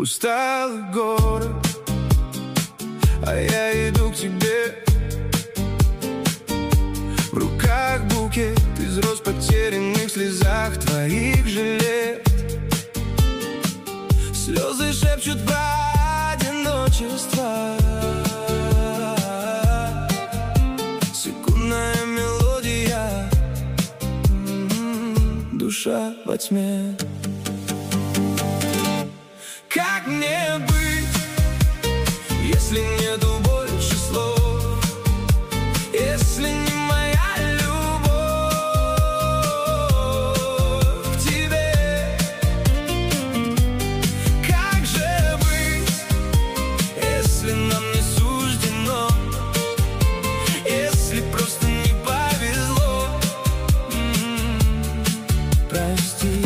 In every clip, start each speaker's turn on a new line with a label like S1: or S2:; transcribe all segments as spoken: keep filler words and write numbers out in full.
S1: Усталый город, а я иду к тебе. В руках букет из роз, потерянных в слезах твоих же лет. Слезы шепчут про одиночество. Секундная мелодия, душа во тьме. Как мне быть, если нету больше слов, если не моя любовь к тебе? Как же быть, если нам не суждено, если просто не повезло? М-м-м, прости.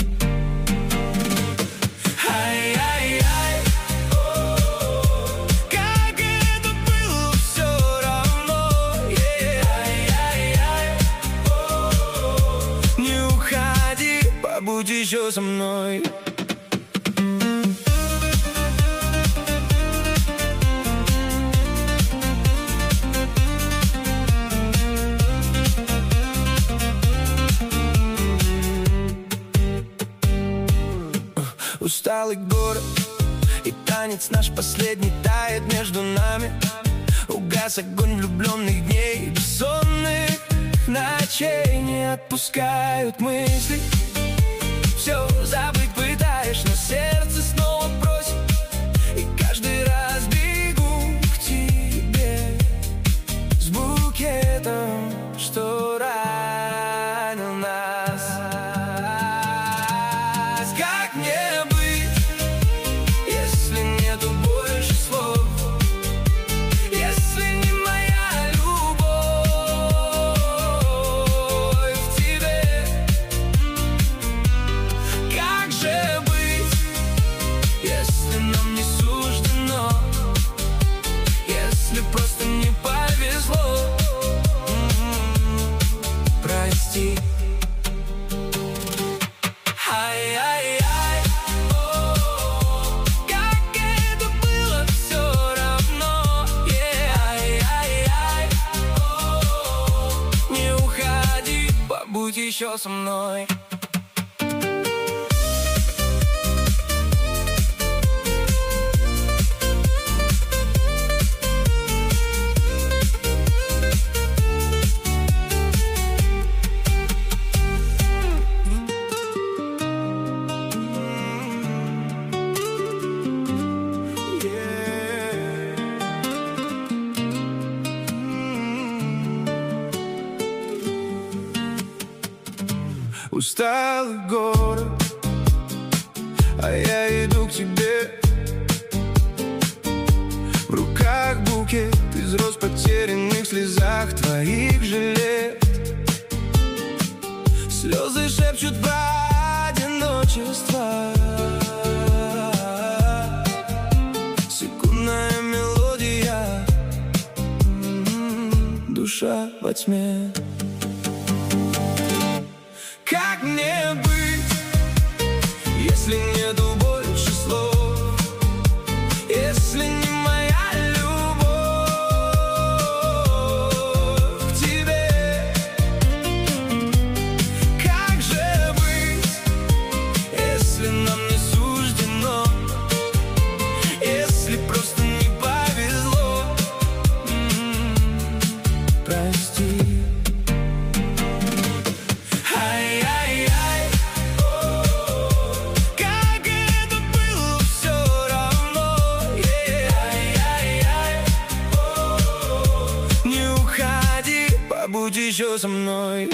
S1: Будь еще со мной. Усталый город, и танец наш последний тает между нами. Угас огонь влюбленных дней, бессонных ночей. Не отпускают мысли, все забыть пытаешь, но сердце снова просит. И каждый раз бегу к тебе с букетом, что ранил нас. Как мне быть, если нету больше слов, если не моя любовь к тебе? Как же быть, если нам не суждено, если просто не повезло? М-м-м, прости. Ай-яй-яй, о, как это было все равно. Ай-яй-яй, о, не уходи, побудь еще со мной. Усталый город, а я иду к тебе. В руках букет из роз, потерянных в слезах твоих же лет. Слезы шепчут про одиночество. Секундная мелодия, душа во тьме. Как мне быть, если нету больше слов, если не моя любовь к тебе? Как же быть, если нам не суждено, если просто не повезло? М-м-м, прости. Будь еще со мной.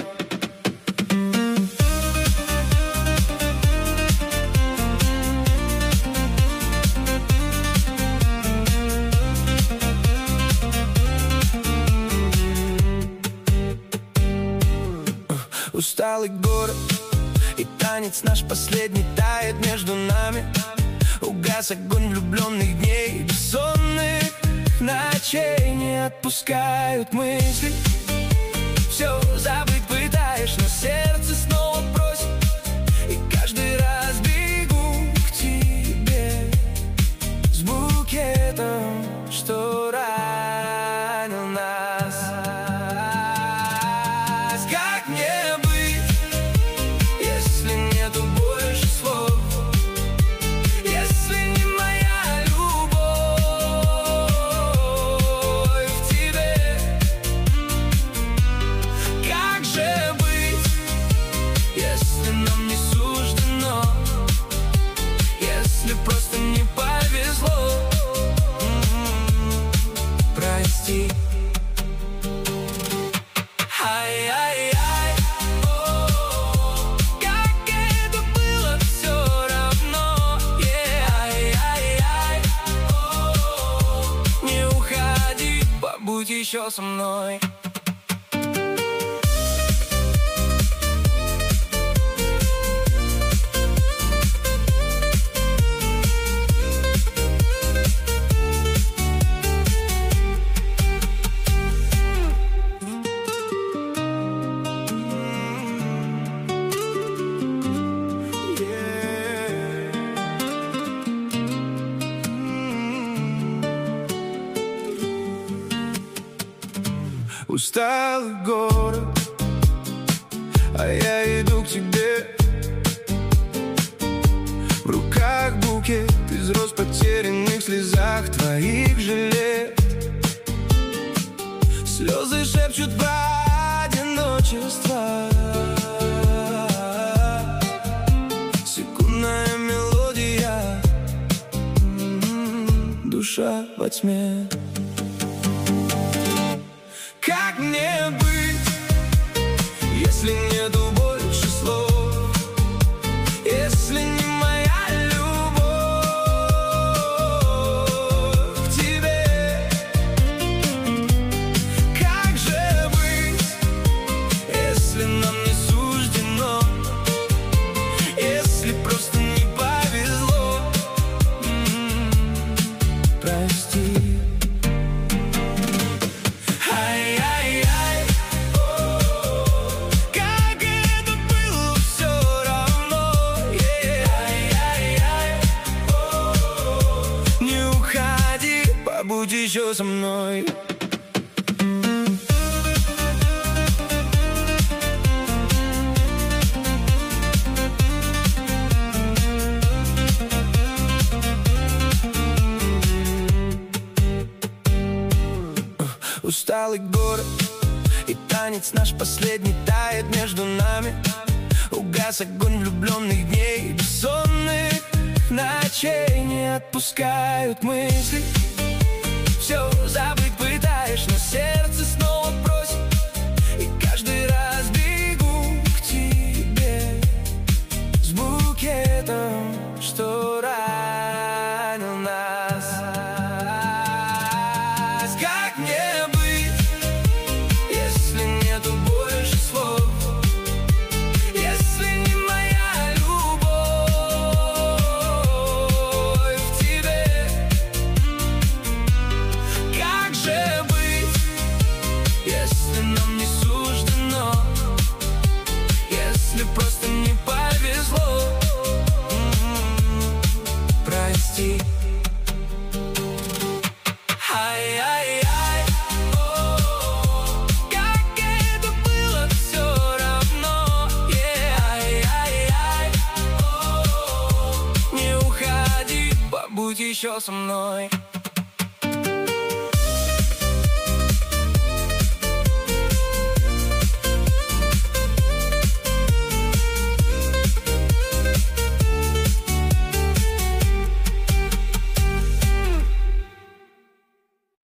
S1: Усталый город, и танец наш последний тает между нами. Угас огонь влюбленных дней, бессонных ночей. Не отпускают мысли, все забыть пытаешь, но сердце снова просит. И каждый раз бегу к тебе еще со мной. Усталый город, а я иду к тебе. В руках букет из роз, потерянных в слезах твоих жалет. Слезы шепчут про одиночество. Секундная мелодия, душа во тьме. Как мне быть, если нету больше слов, если не моя любовь к тебе? Как же быть, если нам не суждено, если просто не повезло? М-м-м, прости. Будь еще со мной. Усталый город, и танец наш последний тает между нами. Угас огонь влюбленных дней, бессонных ночей не отпускают мысли. Все забыть пытаешь, но сердце снова просит. И каждый раз бегу к тебе с букетом, что ранил нас. Как мне быть, если нету больше слов, если не моя любовь к тебе? Как же быть, если нам не суждено, если просто не повезло? М-м-м, прости. Ай-яй-яй, о, как это было все равно. Ай-яй-яй, о, не уходи, побудь еще со мной.